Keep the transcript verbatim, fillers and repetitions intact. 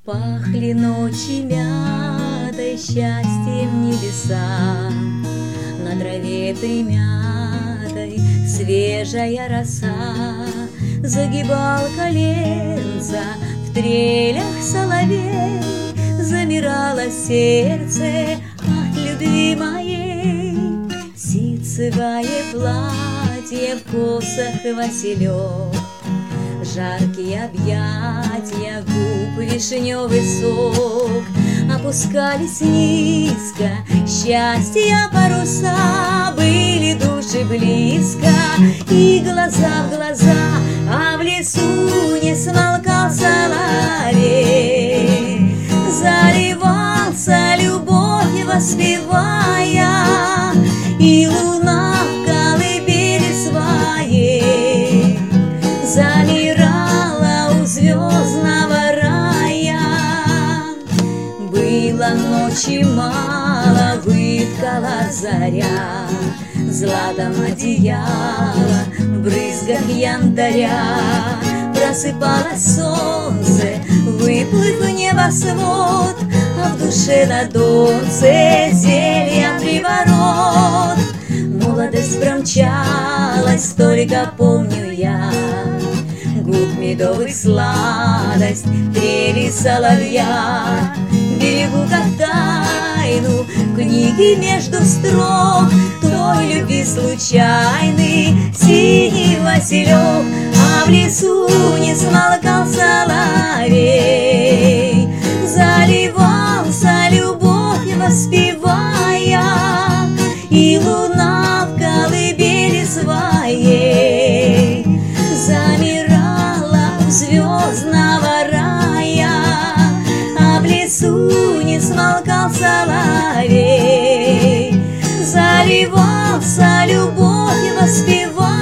Пахли ночи мятой, счастьем небеса, на траве примятой свежая роса. Загибал коленца в трелях соловей, замирало сердце от любви моей. Ситцевое платье в косах василек, жаркие объятия, губ вишневый сок. Опускались низко счастья паруса, были души близко и глаза в глаза, а в лесу не смолкал соловей. Заливался любовь воспевая, и луна в колыбели своей замирала у звездного рая. Было ночи мало, выткала заря златом одеяло в брызгах янтаря. Просыпалось солнце, выплыв в небосвод, а в душе на донце зелья приворот. Молодость промчалась, только помню я губ медовых сладость, трели соловья. Берегу как тайну книги между строк той любви случайный синий василек, а в лесу не смолкал соловей. Заливался любовь воспевая, и луна в колыбели своей замирала у звездного рая, а в лесу не смолкал соловей. Заливался любовь воспевая,